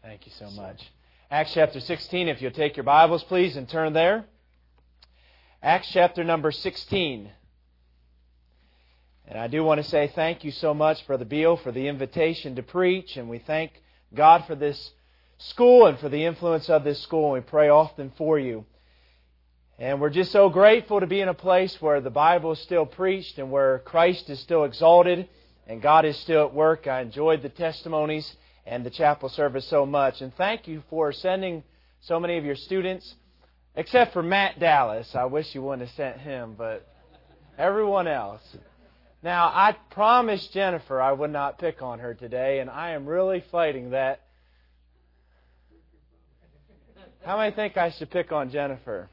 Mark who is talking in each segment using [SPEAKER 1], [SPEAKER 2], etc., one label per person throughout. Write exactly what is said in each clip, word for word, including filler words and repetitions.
[SPEAKER 1] Thank you so much. Acts chapter sixteen, if you'll take your Bibles, please, and turn there. Acts chapter number sixteen. And I do want to say thank you so much, Brother Beal, for the invitation to preach. And we thank God for this school and for the influence of this school. And we pray often for you. And we're just so grateful to be in a place where the Bible is still preached and where Christ is still exalted and God is still at work. I enjoyed the testimonies and the chapel service so much. And thank you for sending so many of your students, except for Matt Dallas. I wish you wouldn't have sent him, but everyone else. Now, I promised Jennifer I would not pick on her today, and I am really fighting that. How many think I should pick on Jennifer?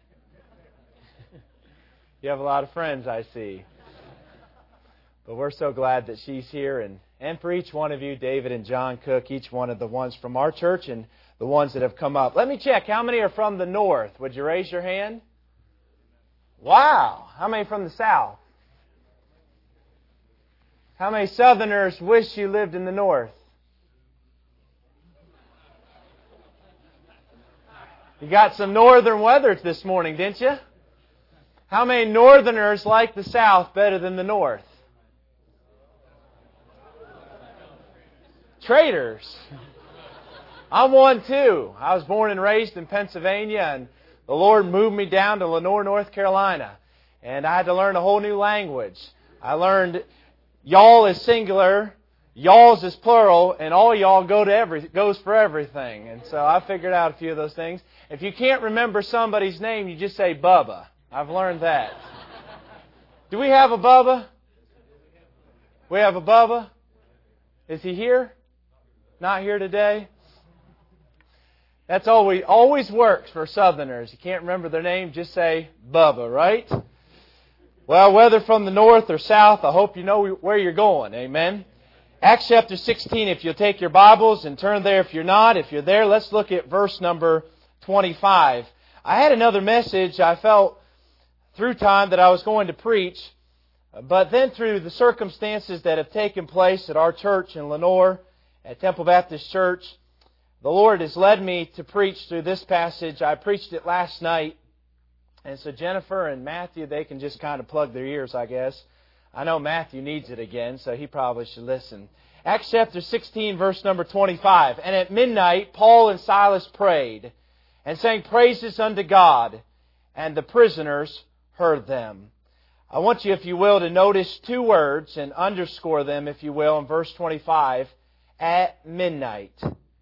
[SPEAKER 1] You have a lot of friends, I see. But we're so glad that she's here, and And for each one of you, David and John Cook, each one of the ones from our church and the ones that have come up. Let me check. How many are from the north? Would you raise your hand? Wow. How many from the south? How many southerners wish you lived in the north? You got some northern weather this morning, didn't you? How many northerners like the south better than the north? Traitors. I'm one too. I was born and raised in Pennsylvania, and the Lord moved me down to Lenoir, North Carolina. And I had to learn a whole new language. I learned y'all is singular, y'alls is plural, and all y'all go to every goes for everything. And so I figured out a few of those things. If you can't remember somebody's name, you just say Bubba. I've learned that. Do we have a Bubba? We have a Bubba? Is he here? Not here today? That's always always works for Southerners. You can't remember their name, just say Bubba, right? Well, whether from the north or south, I hope you know where you're going. Amen. Acts chapter sixteen, if you'll take your Bibles and turn there if you're not. If you're there, let's look at verse number twenty-five. I had another message I felt through time that I was going to preach, but then through the circumstances that have taken place at our church in Lenoir, at Temple Baptist Church, the Lord has led me to preach through this passage. I preached it last night. And so Jennifer and Matthew, they can just kind of plug their ears, I guess. I know Matthew needs it again, so he probably should listen. Acts chapter sixteen, verse number twenty-five. And at midnight, Paul and Silas prayed and sang praises unto God, and the prisoners heard them. I want you, if you will, to notice two words and underscore them, if you will, in verse twenty-five. At midnight.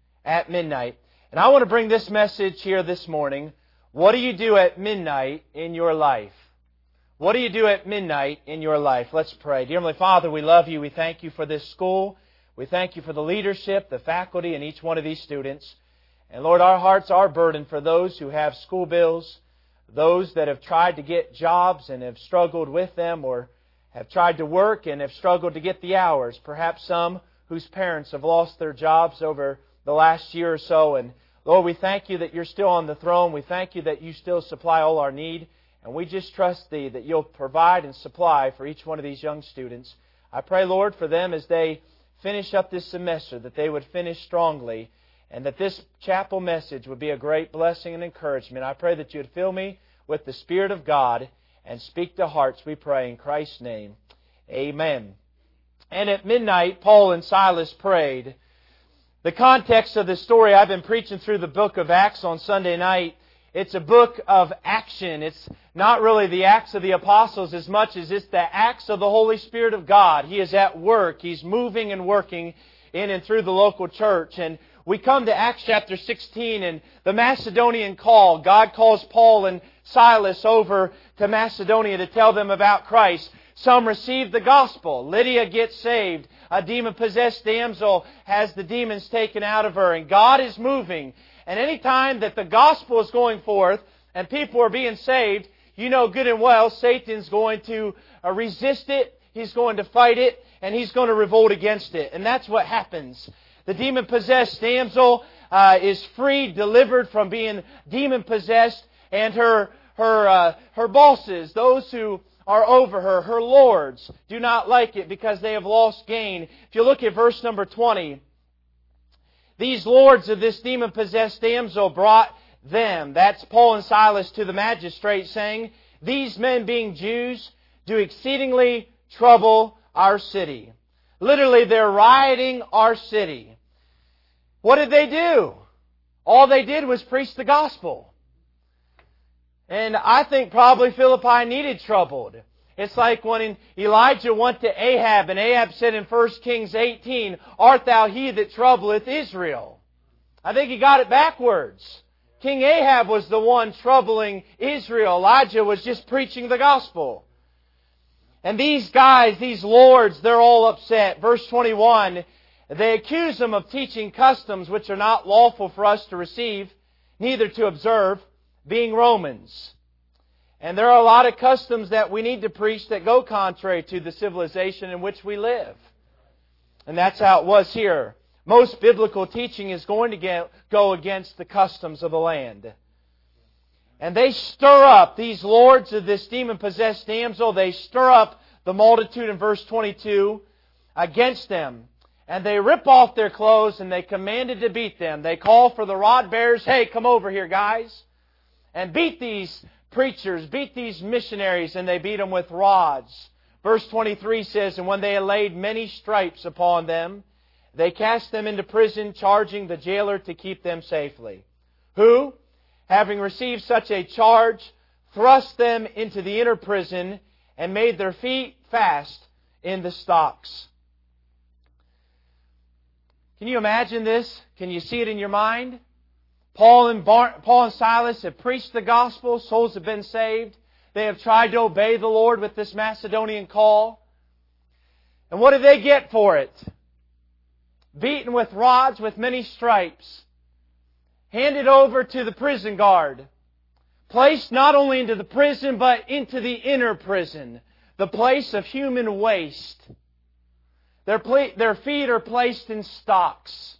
[SPEAKER 1] At midnight. And I want to bring this message here this morning. What do you do at midnight in your life? What do you do at midnight in your life? Let's pray. Dear Heavenly Father, we love you. We thank you for this school. We thank you for the leadership, the faculty, and each one of these students. And Lord, our hearts are burdened for those who have school bills, those that have tried to get jobs and have struggled with them, or have tried to work and have struggled to get the hours. Perhaps some whose parents have lost their jobs over the last year or so. And Lord, we thank you that you're still on the throne. We thank you that you still supply all our need. And we just trust Thee that you'll provide and supply for each one of these young students. I pray, Lord, for them as they finish up this semester, that they would finish strongly, and that this chapel message would be a great blessing and encouragement. I pray that you would fill me with the Spirit of God and speak to hearts, we pray in Christ's name. Amen. And at midnight, Paul and Silas prayed. The context of this story, I've been preaching through the book of Acts on Sunday night. It's a book of action. It's not really the Acts of the Apostles as much as it's the Acts of the Holy Spirit of God. He is at work. He's moving and working in and through the local church. And we come to Acts chapter sixteen and the Macedonian call. God calls Paul and Silas over to Macedonia to tell them about Christ. Some receive the gospel. Lydia gets saved. A demon-possessed damsel has the demons taken out of her. And God is moving. And any time that the gospel is going forth and people are being saved, you know good and well Satan's going to uh, resist it. He's going to fight it. And he's going to revolt against it. And that's what happens. The demon-possessed damsel uh, is freed, delivered from being demon-possessed. And her, her, uh, her bosses, those who are over her, her lords, do not like it because they have lost gain. If you look at verse number twenty, these lords of this demon-possessed damsel brought them, that's Paul and Silas, to the magistrate, saying, these men, being Jews, do exceedingly trouble our city. Literally, they're rioting our city. What did they do? All they did was preach the gospel. And I think probably Philippi needed troubled. It's like when Elijah went to Ahab, and Ahab said in First Kings eighteen, art thou he that troubleth Israel? I think he got it backwards. King Ahab was the one troubling Israel. Elijah was just preaching the gospel. And these guys, these lords, they're all upset. Verse twenty-one, they accuse them of teaching customs which are not lawful for us to receive, neither to observe, being Romans. And there are a lot of customs that we need to preach that go contrary to the civilization in which we live. And that's how it was here. Most biblical teaching is going to get, go against the customs of the land. And they stir up, these lords of this demon-possessed damsel, they stir up the multitude in verse twenty-two against them. And they rip off their clothes and they commanded to beat them. They call for the rod bearers, hey, come over here, guys, and beat these preachers, beat these missionaries, and they beat them with rods. Verse twenty-three says, and when they had laid many stripes upon them, they cast them into prison, charging the jailer to keep them safely. Who, having received such a charge, thrust them into the inner prison and made their feet fast in the stocks. Can you imagine this? Can you see it in your mind? Paul and, Bar- Paul and Silas have preached the gospel. Souls have been saved. They have tried to obey the Lord with this Macedonian call. And what do they get for it? Beaten with rods with many stripes. Handed over to the prison guard. Placed not only into the prison, but into the inner prison. The place of human waste. Their, ple- their feet are placed in stocks.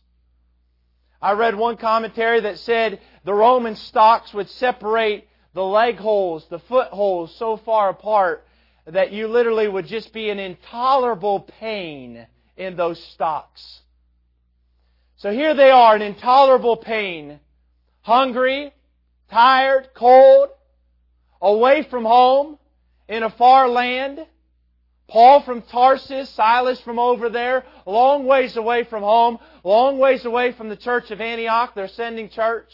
[SPEAKER 1] I read one commentary that said the Roman stocks would separate the leg holes, the foot holes so far apart that you literally would just be in intolerable pain in those stocks. So here they are in intolerable pain, hungry, tired, cold, away from home, in a far land. Paul from Tarsus, Silas from over there, long ways away from home, long ways away from the church of Antioch, their sending church.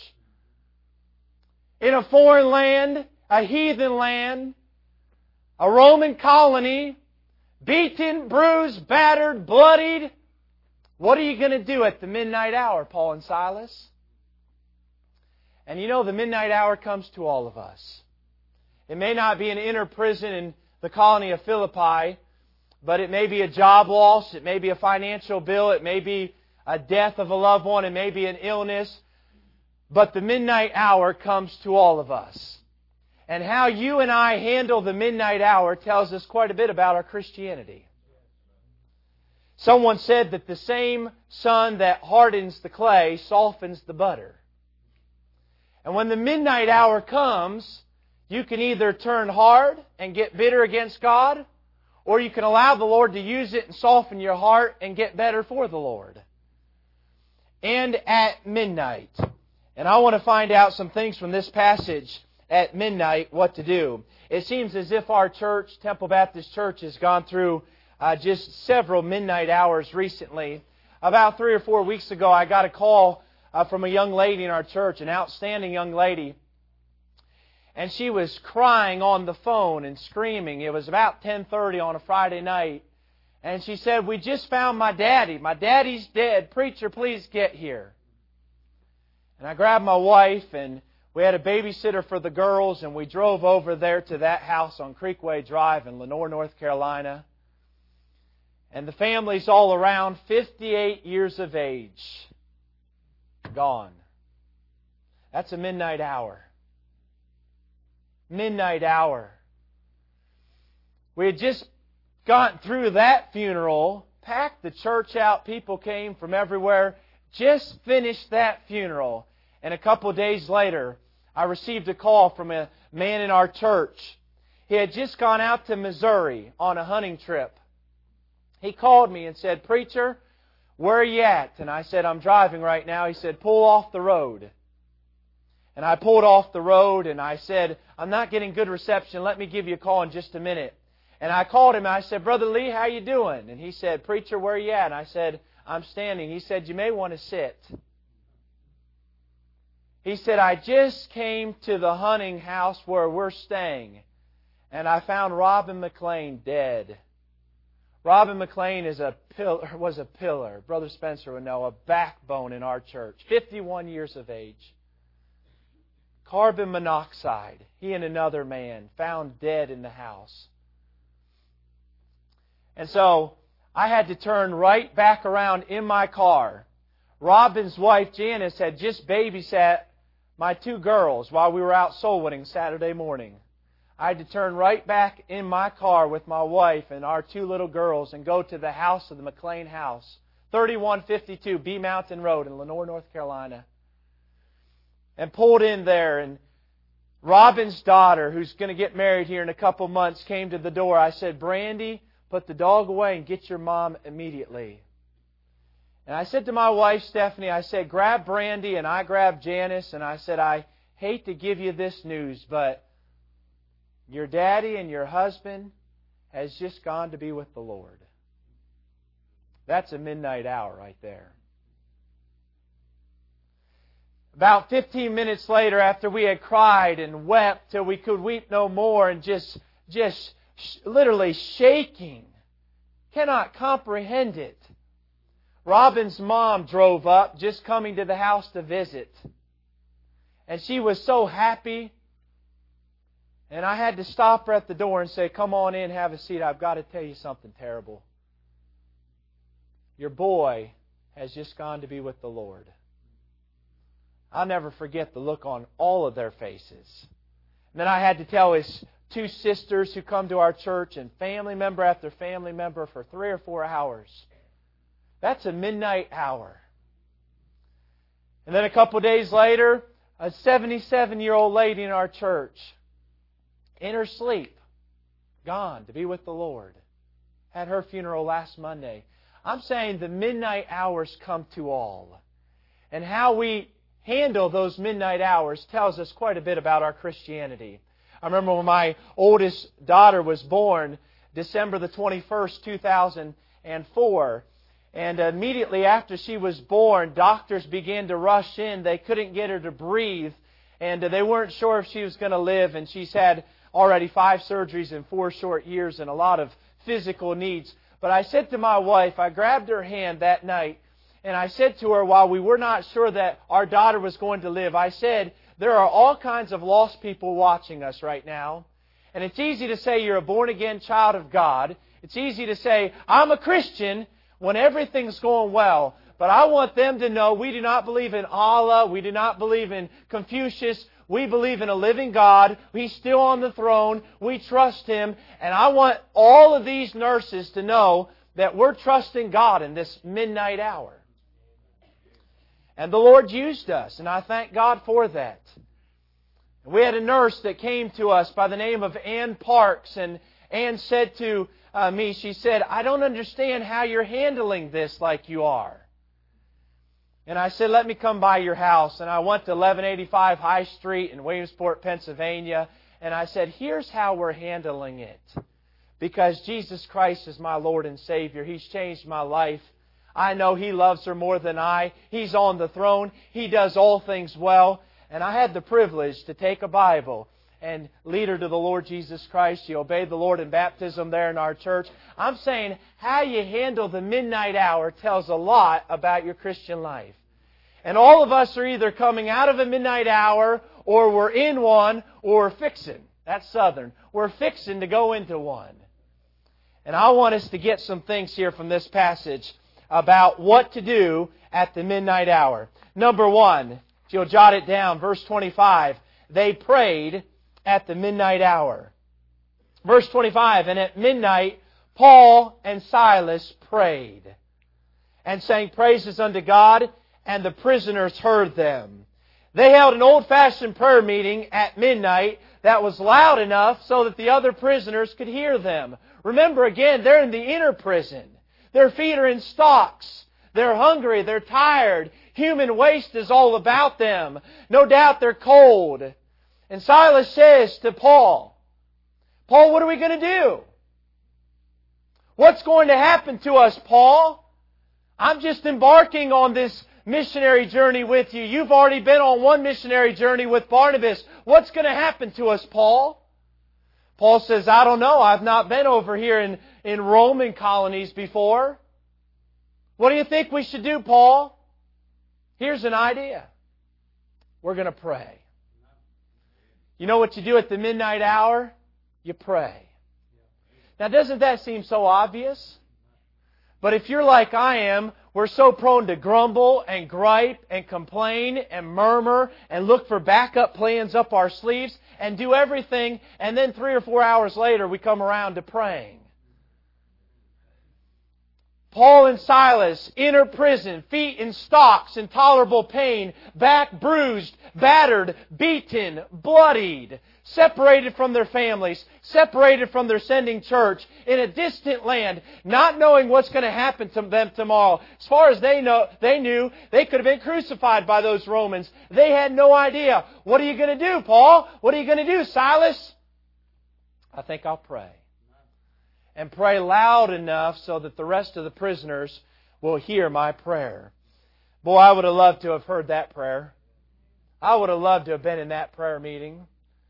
[SPEAKER 1] In a foreign land, a heathen land, a Roman colony, beaten, bruised, battered, bloodied. What are you going to do at the midnight hour, Paul and Silas? And you know, the midnight hour comes to all of us. It may not be an inner prison in the colony of Philippi, but it may be a job loss, it may be a financial bill, it may be a death of a loved one, it may be an illness. But the midnight hour comes to all of us. And how you and I handle the midnight hour tells us quite a bit about our Christianity. Someone said that the same sun that hardens the clay softens the butter. And when the midnight hour comes, you can either turn hard and get bitter against God, or you can allow the Lord to use it and soften your heart and get better for the Lord. And at midnight. And I want to find out some things from this passage at midnight, what to do. It seems as if our church, Temple Baptist Church, has gone through uh, just several midnight hours recently. About three or four weeks ago, I got a call uh, from a young lady in our church, an outstanding young lady. And she was crying on the phone and screaming. It was about ten thirty on a Friday night. And she said, we just found my daddy. My daddy's dead. Preacher, please get here. And I grabbed my wife, and we had a babysitter for the girls, and we drove over there to that house on Creekway Drive in Lenoir, North Carolina. And the family's all around, fifty-eight years of age. Gone. That's a midnight hour. Midnight hour. We had just gotten through that funeral, packed the church out, people came from everywhere, just finished that funeral. And a couple of days later, I received a call from a man in our church. He had just gone out to Missouri on a hunting trip. He called me and said, Preacher, "Where are you at?" And I said, "I'm driving right now." He said, "Pull off the road." And I pulled off the road and I said, "I'm not getting good reception. Let me give you a call in just a minute." And I called him and I said, "Brother Lee, how you doing?" And he said, "Preacher, where are you at?" And I said, "I'm standing." He said, "You may want to sit." He said, "I just came to the hunting house where we're staying, and I found Robin McLean dead." Robin McLean is a pillar, was a pillar, Brother Spencer would know, a backbone in our church, fifty-one years of age. Carbon monoxide, he and another man found dead in the house. And so I had to turn right back around in my car. Robin's wife, Janice, had just babysat my two girls while we were out soul winning Saturday morning. I had to turn right back in my car with my wife and our two little girls and go to the house of the McLean house, thirty-one fifty-two B Mountain Road in Lenoir, North Carolina. And pulled in there, and Robin's daughter, who's going to get married here in a couple months, came to the door. I said, "Brandy, put the dog away and get your mom immediately." And I said to my wife, Stephanie, I said, "Grab Brandy," and I grabbed Janice, and I said, "I hate to give you this news, but your daddy and your husband has just gone to be with the Lord." That's a midnight hour right there. About fifteen minutes later, after we had cried and wept till we could weep no more and just, just literally shaking, cannot comprehend it, Robin's mom drove up, just coming to the house to visit. And she was so happy. And I had to stop her at the door and say, "Come on in, have a seat. I've got to tell you something terrible. Your boy has just gone to be with the Lord." I'll never forget the look on all of their faces. And then I had to tell his two sisters who come to our church and family member after family member for three or four hours. That's a midnight hour. And then a couple days later, a seventy-seven-year-old lady in our church, in her sleep, gone to be with the Lord. Had her funeral last Monday. I'm saying the midnight hours come to all. And how we handle those midnight hours tells us quite a bit about our Christianity. I remember when my oldest daughter was born, December the twenty-first, two thousand four. And immediately after she was born, doctors began to rush in. They couldn't get her to breathe. And they weren't sure if she was going to live. And she's had already five surgeries in four short years and a lot of physical needs. But I said to my wife, I grabbed her hand that night, and I said to her, while we were not sure that our daughter was going to live, I said, there are all kinds of lost people watching us right now. And it's easy to say you're a born-again child of God. It's easy to say, I'm a Christian, when everything's going well. But I want them to know we do not believe in Allah. We do not believe in Confucius. We believe in a living God. He's still on the throne. We trust Him. And I want all of these nurses to know that we're trusting God in this midnight hour. And the Lord used us, and I thank God for that. We had a nurse that came to us by the name of Ann Parks, and Ann said to uh, me, she said, I don't understand how you're handling this like you are. And I said, let me come by your house. And I went to eleven eighty-five High Street in Williamsport, Pennsylvania, and I said, here's how we're handling it. Because Jesus Christ is my Lord and Savior. He's changed my life. I know He loves her more than I. He's on the throne. He does all things well. And I had the privilege to take a Bible and lead her to the Lord Jesus Christ. She obeyed the Lord in baptism there in our church. I'm saying how you handle the midnight hour tells a lot about your Christian life. And all of us are either coming out of a midnight hour, or we're in one, or we're fixing. That's Southern. We're fixing to go into one. And I want us to get some things here from this passage about what to do at the midnight hour. Number one, if you'll jot it down, verse twenty-five, they prayed at the midnight hour. Verse twenty-five, and at midnight Paul and Silas prayed and sang praises unto God, and the prisoners heard them. They held an old-fashioned prayer meeting at midnight that was loud enough so that the other prisoners could hear them. Remember again, they're in the inner prison. Their feet are in stocks. They're hungry. They're tired. Human waste is all about them. No doubt they're cold. And Silas says to Paul, Paul, what are we going to do? What's going to happen to us, Paul? I'm just embarking on this missionary journey with you. You've already been on one missionary journey with Barnabas. What's going to happen to us, Paul? Paul says, I don't know. I've not been over here in, in Roman colonies before. What do you think we should do, Paul? Here's an idea. We're going to pray. You know what you do at the midnight hour? You pray. Now, doesn't that seem so obvious? But if you're like I am, we're so prone to grumble and gripe and complain and murmur and look for backup plans up our sleeves and do everything, and then three or four hours later we come around to praying. Paul and Silas, inner prison, feet in stocks, intolerable pain, back bruised, battered, beaten, bloodied, separated from their families, separated from their sending church, in a distant land, not knowing what's going to happen to them tomorrow. As far as they know, they knew, they could have been crucified by those Romans. They had no idea. What are you going to do, Paul? What are you going to do, Silas? I think I'll pray. And pray loud enough so that the rest of the prisoners will hear my prayer. Boy, I would have loved to have heard that prayer. I would have loved to have been in that prayer meeting.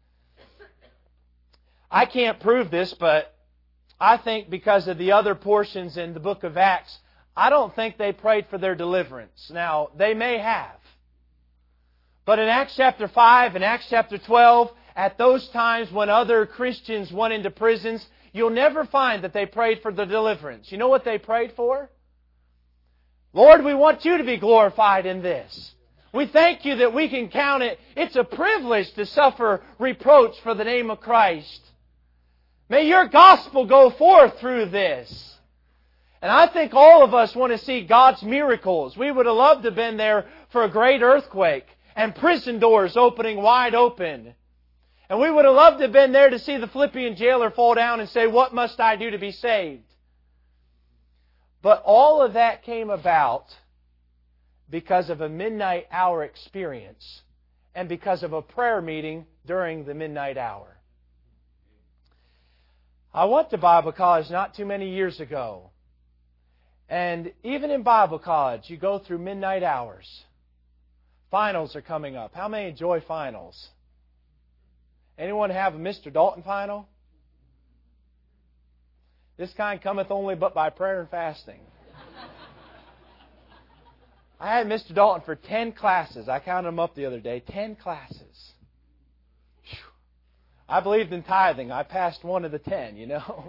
[SPEAKER 1] I can't prove this, but I think because of the other portions in the book of Acts, I don't think they prayed for their deliverance. Now, they may have. But in Acts chapter five and Acts chapter twelve, at those times when other Christians went into prisons, you'll never find that they prayed for the deliverance. You know what they prayed for? Lord, we want you to be glorified in this. We thank you that we can count it. It's a privilege to suffer reproach for the name of Christ. May your gospel go forth through this. And I think all of us want to see God's miracles. We would have loved to have been there for a great earthquake and prison doors opening wide open. And we would have loved to have been there to see the Philippian jailer fall down and say, what must I do to be saved? But all of that came about because of a midnight hour experience and because of a prayer meeting during the midnight hour. I went to Bible college not too many years ago. And even in Bible college, you go through midnight hours. Finals are coming up. How many enjoy finals? Anyone have a Mister Dalton final? This kind cometh only but by prayer and fasting. I had Mister Dalton for ten classes. I counted them up the other day. Ten classes. Whew. I believed in tithing. I passed one of the ten, you know.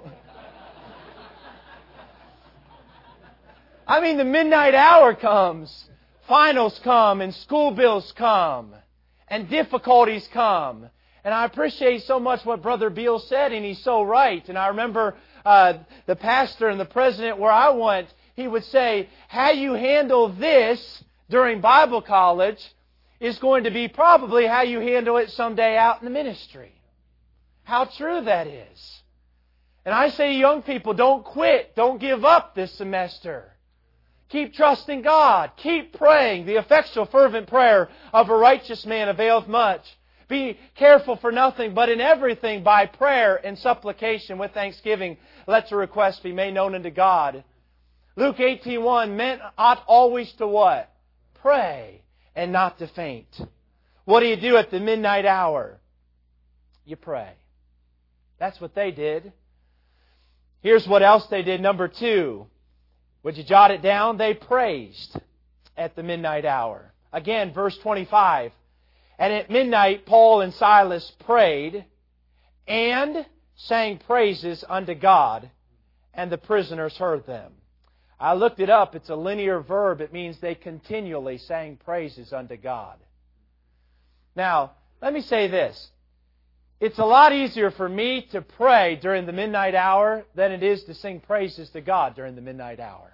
[SPEAKER 1] I mean, the midnight hour comes. Finals come and school bills come. And difficulties come. And I appreciate so much what Brother Beal said, and he's so right. And I remember uh, the pastor and the president where I went, he would say, how you handle this during Bible college is going to be probably how you handle it someday out in the ministry. How true that is. And I say to young people, don't quit. Don't give up this semester. Keep trusting God. Keep praying. The effectual fervent prayer of a righteous man availeth much. Be careful for nothing, but in everything by prayer and supplication with thanksgiving, let your requests be made known unto God. Luke eighteen one, men ought always to what? Pray and not to faint. What do you do at the midnight hour? You pray. That's what they did. Here's what else they did. Number two. Would you jot it down? They praised at the midnight hour. Again, verse twenty-five. And at midnight, Paul and Silas prayed and sang praises unto God, and the prisoners heard them. I looked it up. It's a linear verb. It means they continually sang praises unto God. Now, let me say this. It's a lot easier for me to pray during the midnight hour than it is to sing praises to God during the midnight hour.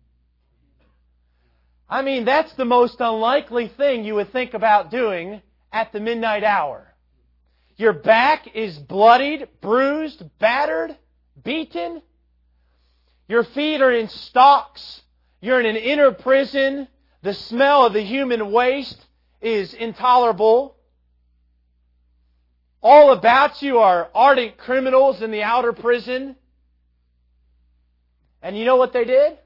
[SPEAKER 1] I mean, that's the most unlikely thing you would think about doing at the midnight hour. Your back is bloodied, bruised, battered, beaten. Your feet are in stocks. You're in an inner prison. The smell of the human waste is intolerable. All about you are ardent criminals in the outer prison. And you know what they did?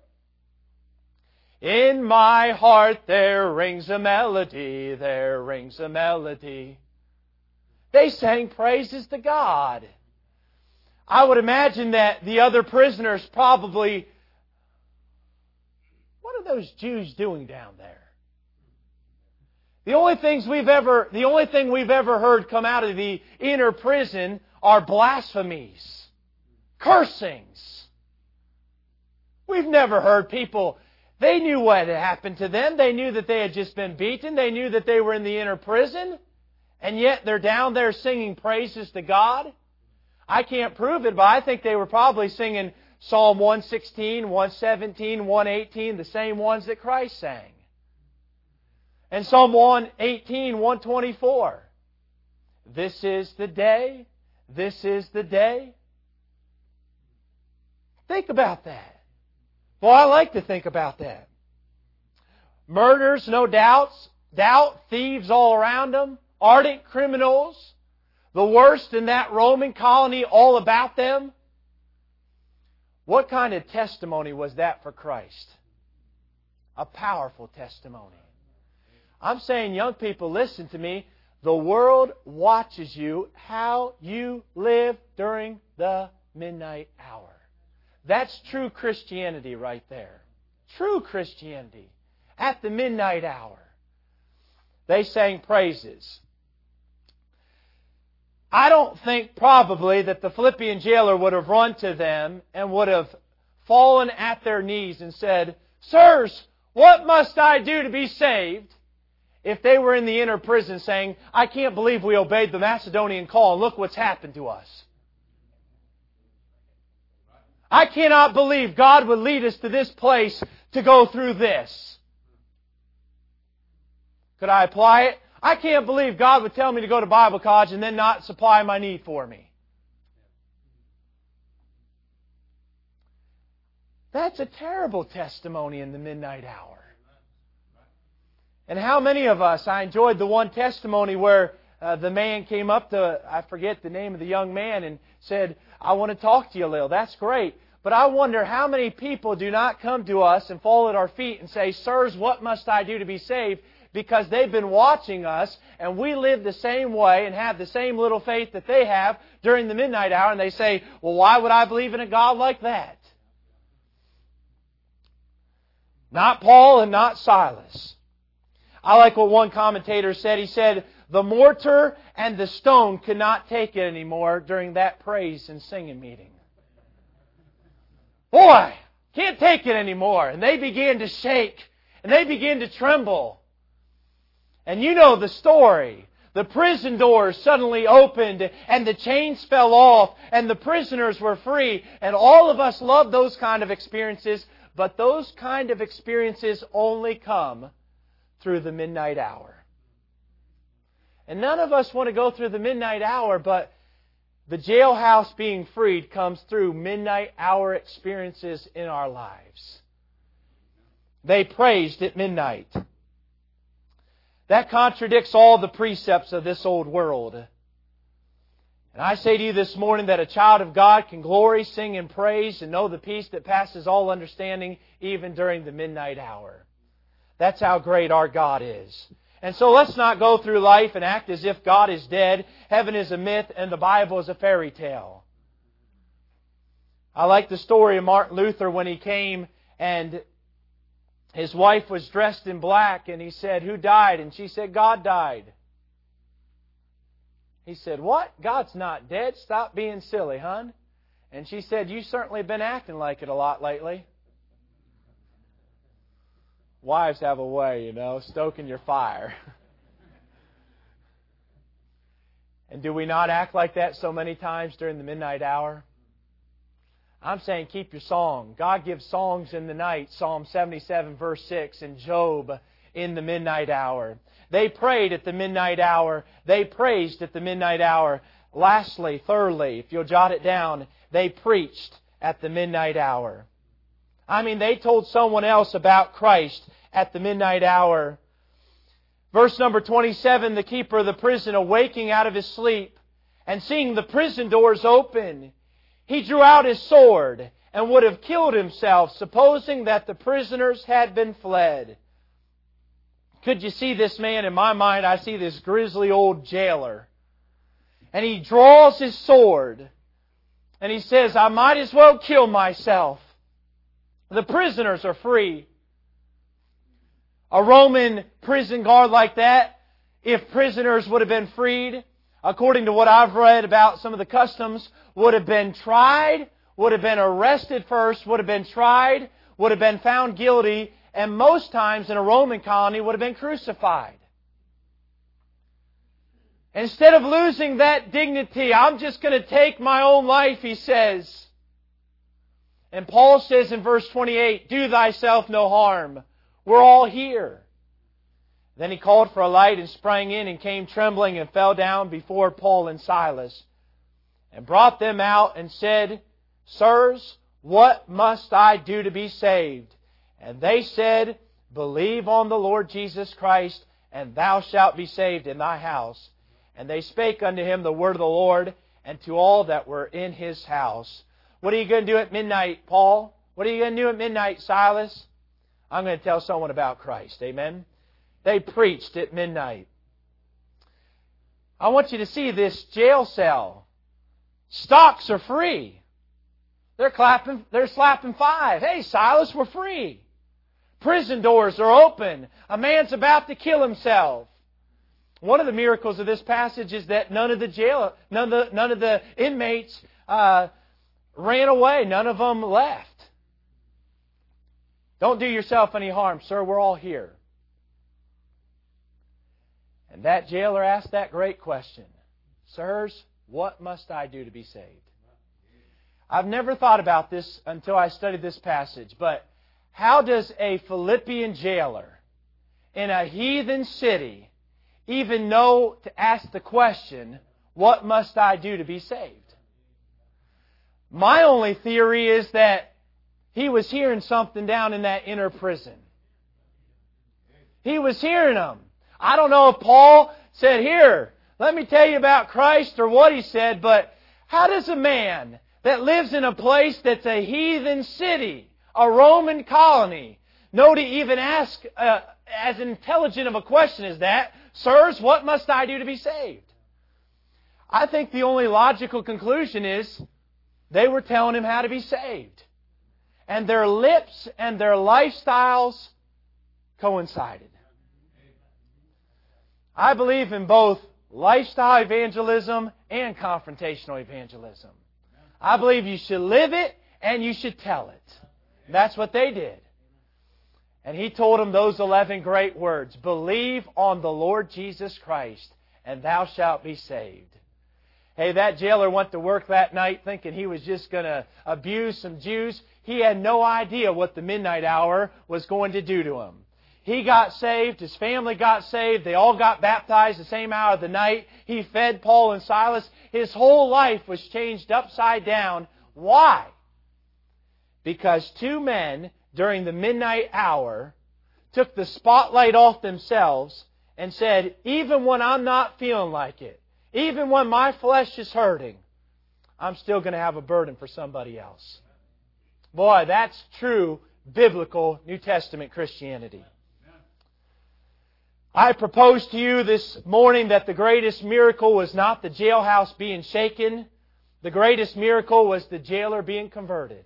[SPEAKER 1] In my heart there rings a melody, there rings a melody. They sang praises to God. I would imagine that the other prisoners probably, what are those Jews doing down there? The only things we've ever, the only thing we've ever heard come out of the inner prison are blasphemies, cursings. We've never heard people, they knew what had happened to them. They knew that they had just been beaten. They knew that they were in the inner prison. And yet they're down there singing praises to God. I can't prove it, but I think they were probably singing Psalm one sixteen, one seventeen, one eighteen, the same ones that Christ sang. And Psalm one eighteen, one twenty-four. This is the day, this is the day. Think about that. Well, I like to think about that. Murders, no doubts, doubt, thieves all around them, ardent criminals, the worst in that Roman colony all about them. What kind of testimony was that for Christ? A powerful testimony. I'm saying, young people, listen to me. The world watches you, how you live during the midnight hour. That's true Christianity right there. True Christianity. At the midnight hour. They sang praises. I don't think probably that the Philippian jailer would have run to them and would have fallen at their knees and said, "Sirs, what must I do to be saved?" If they were in the inner prison saying, "I can't believe we obeyed the Macedonian call and look what's happened to us. I cannot believe God would lead us to this place to go through this." Could I apply it? I can't believe God would tell me to go to Bible college and then not supply my need for me. That's a terrible testimony in the midnight hour. And how many of us, I enjoyed the one testimony where uh, the man came up to, I forget the name of the young man, and said, "I want to talk to you a little." That's great. But I wonder how many people do not come to us and fall at our feet and say, "Sirs, what must I do to be saved?" Because they've been watching us and we live the same way and have the same little faith that they have during the midnight hour. And they say, "Well, why would I believe in a God like that?" Not Paul and not Silas. I like what one commentator said. He said, the mortar and the stone could not take it anymore during that praise and singing meeting. Boy, can't take it anymore. And they began to shake and they began to tremble. And you know the story. The prison doors suddenly opened and the chains fell off and the prisoners were free. And all of us love those kind of experiences. But those kind of experiences only come through the midnight hour. And none of us want to go through the midnight hour, but the jailhouse being freed comes through midnight hour experiences in our lives. They praised at midnight. That contradicts all the precepts of this old world. And I say to you this morning that a child of God can glory, sing, and praise and know the peace that passes all understanding even during the midnight hour. That's how great our God is. And so let's not go through life and act as if God is dead, heaven is a myth, and the Bible is a fairy tale. I like the story of Martin Luther when he came and his wife was dressed in black and he said, "Who died?" And she said, "God died." He said, "What? God's not dead. Stop being silly, hon." And she said, "You certainly been acting like it a lot lately." Wives have a way, you know, stoking your fire. And do we not act like that so many times during the midnight hour? I'm saying keep your song. God gives songs in the night. Psalm seventy-seven verse six and Job in the midnight hour. They prayed at the midnight hour. They praised at the midnight hour. Lastly, thirdly, if you'll jot it down, they preached at the midnight hour. I mean, they told someone else about Christ at the midnight hour. Verse number twenty-seven, the keeper of the prison, awaking out of his sleep and seeing the prison doors open, he drew out his sword and would have killed himself, supposing that the prisoners had been fled. Could you see this man? In my mind, I see this grisly old jailer. And he draws his sword and he says, I might as well kill myself. The prisoners are free. A Roman prison guard like that, if prisoners would have been freed, according to what I've read about some of the customs, would have been tried, would have been arrested first, would have been tried, would have been found guilty, and most times in a Roman colony would have been crucified. Instead of losing that dignity, I'm just going to take my own life, he says. And Paul says in verse twenty-eight, do thyself no harm. We're all here. Then he called for a light and sprang in and came trembling and fell down before Paul and Silas and brought them out and said, Sirs, what must I do to be saved? And they said, Believe on the Lord Jesus Christ, and thou shalt be saved in thy house. And they spake unto him the word of the Lord, and to all that were in his house. What are you going to do at midnight, Paul? What are you going to do at midnight, Silas? I'm going to tell someone about Christ. Amen? They preached at midnight. I want you to see this jail cell. Stocks are free. They're clapping, they're slapping five. Hey, Silas, we're free. Prison doors are open. A man's about to kill himself. One of the miracles of this passage is that none of the jail, none of the, none of the inmates uh, ran away. None of them left. Don't do yourself any harm, sir. We're all here. And that jailer asked that great question. Sirs, what must I do to be saved? I've never thought about this until I studied this passage, but how does a Philippian jailer in a heathen city even know to ask the question, what must I do to be saved? My only theory is that he was hearing something down in that inner prison. He was hearing them. I don't know if Paul said, here, let me tell you about Christ, or what he said, but how does a man that lives in a place that's a heathen city, a Roman colony, know to even ask uh, as intelligent of a question as that, Sirs, what must I do to be saved? I think the only logical conclusion is they were telling him how to be saved. And their lips and their lifestyles coincided. I believe in both lifestyle evangelism and confrontational evangelism. I believe you should live it and you should tell it. That's what they did. And he told them those eleven great words. Believe on the Lord Jesus Christ, and thou shalt be saved. Hey, that jailer went to work that night thinking he was just going to abuse some Jews. He had no idea what the midnight hour was going to do to him. He got saved. His family got saved. They all got baptized the same hour of the night. He fed Paul and Silas. His whole life was changed upside down. Why? Because two men during the midnight hour took the spotlight off themselves and said, even when I'm not feeling like it, even when my flesh is hurting, I'm still going to have a burden for somebody else. Boy, that's true biblical New Testament Christianity. I propose to you this morning that the greatest miracle was not the jailhouse being shaken. The greatest miracle was the jailer being converted.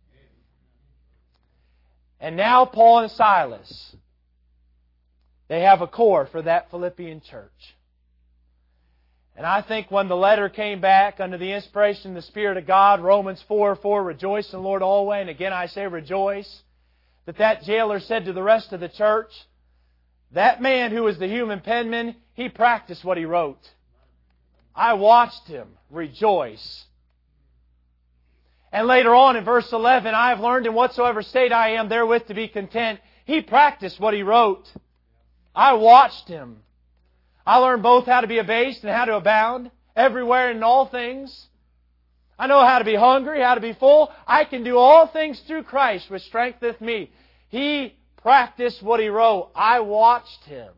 [SPEAKER 1] And now Paul and Silas, they have a core for that Philippian church. And I think when the letter came back under the inspiration of the Spirit of God, Romans four four, rejoice in the Lord always, and again I say rejoice, that that jailer said to the rest of the church, that man who was the human penman, he practiced what he wrote. I watched him rejoice. And later on in verse eleven, I have learned in whatsoever state I am therewith to be content. He practiced what he wrote. I watched him. I learned both how to be abased and how to abound, everywhere and in all things. I know how to be hungry, how to be full. I can do all things through Christ, which strengtheneth me. He practiced what He wrote. I watched Him.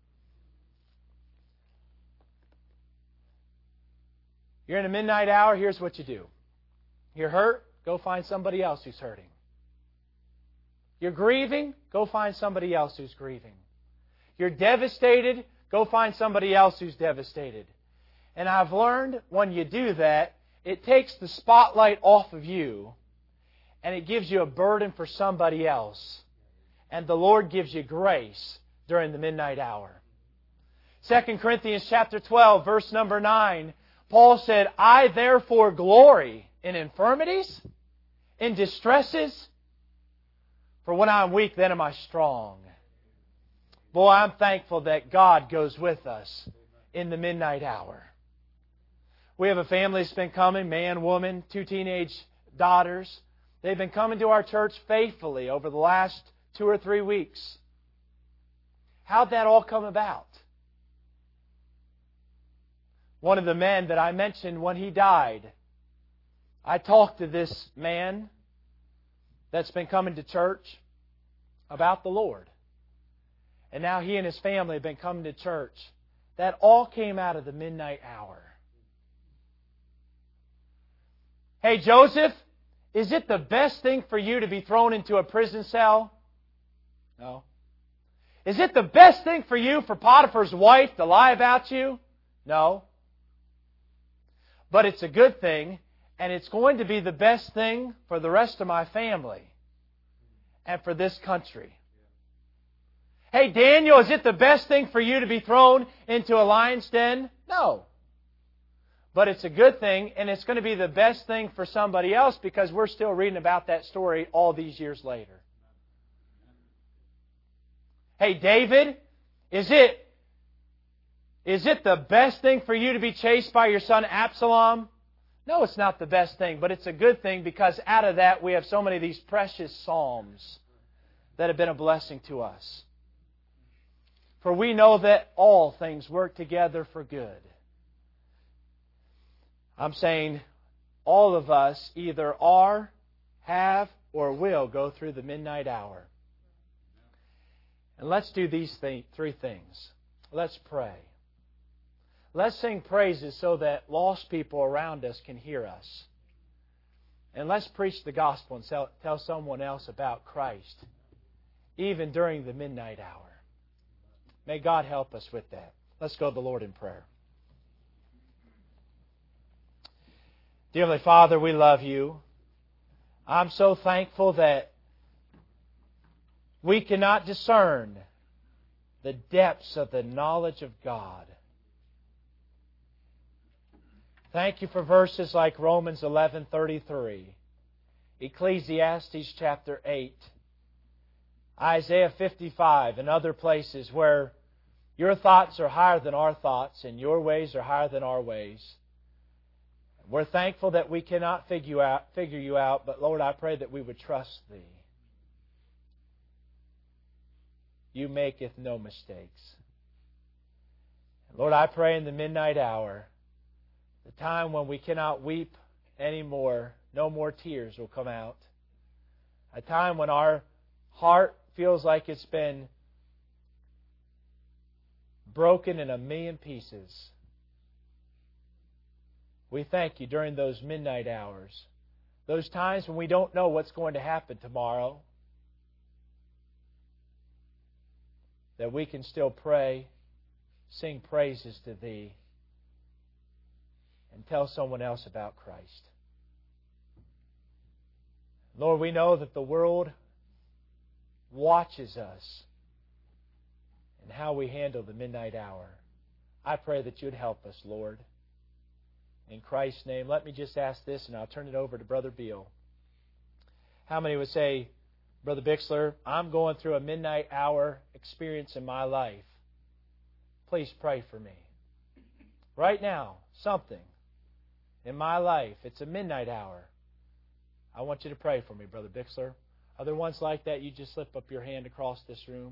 [SPEAKER 1] You're in a midnight hour, here's what you do. You're hurt, go find somebody else who's hurting. You're grieving, go find somebody else who's grieving. You're devastated, go find somebody else who's devastated. And I've learned when you do that, it takes the spotlight off of you and it gives you a burden for somebody else. And the Lord gives you grace during the midnight hour. Second Corinthians chapter twelve, verse number nine, Paul said, I therefore glory in infirmities, in distresses, for when I'm weak, then am I strong. Boy, I'm thankful that God goes with us in the midnight hour. We have a family that's been coming, man, woman, two teenage daughters. They've been coming to our church faithfully over the last two or three weeks. How'd that all come about? One of the men that I mentioned when he died, I talked to this man that's been coming to church about the Lord. And now he and his family have been coming to church. That all came out of the midnight hour. Hey, Joseph, is it the best thing for you to be thrown into a prison cell? No. Is it the best thing for you for Potiphar's wife to lie about you? No. But it's a good thing, and it's going to be the best thing for the rest of my family and for this country. Hey, Daniel, is it the best thing for you to be thrown into a lion's den? No. But it's a good thing, and it's going to be the best thing for somebody else because we're still reading about that story all these years later. Hey, David, is it Is it the best thing for you to be chased by your son Absalom? No, it's not the best thing, but it's a good thing because out of that we have so many of these precious psalms that have been a blessing to us. For we know that all things work together for good. I'm saying all of us either are, have, or will go through the midnight hour. And let's do these th- three things. Let's pray. Let's sing praises so that lost people around us can hear us. And let's preach the gospel and tell, tell someone else about Christ, even during the midnight hour. May God help us with that. Let's go to the Lord in prayer. Dear Heavenly Father, we love You. I'm so thankful that we cannot discern the depths of the knowledge of God. Thank You for verses like Romans eleven thirty-three, Ecclesiastes chapter eight, Isaiah fifty-five, and other places where Your thoughts are higher than our thoughts and Your ways are higher than our ways. We're thankful that we cannot figure you out, figure you out, but Lord, I pray that we would trust Thee. You maketh no mistakes. Lord, I pray in the midnight hour, the time when we cannot weep anymore, no more tears will come out. A time when our heart feels like it's been broken in a million pieces. We thank You during those midnight hours, those times when we don't know what's going to happen tomorrow, that we can still pray, sing praises to Thee, and tell someone else about Christ. Lord, we know that the world watches us and how we handle the midnight hour. I pray that You'd help us, Lord. In Christ's name, let me just ask this, and I'll turn it over to Brother Beal. How many would say, Brother Bixler, I'm going through a midnight hour experience in my life. Please pray for me. Right now, something in my life, it's a midnight hour. I want you to pray for me, Brother Bixler. Are there ones like that? You just slip up your hand across this room.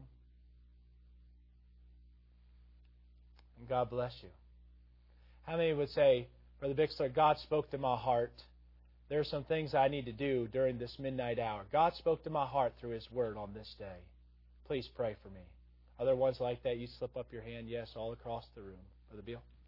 [SPEAKER 1] And God bless you. How many would say, Brother Bixler, God spoke to my heart There are some things I need to do during this midnight hour. God spoke to my heart through His Word on this day. Please pray for me. Are there ones like that? You slip up your hand. Yes, all across the room. Brother Bill?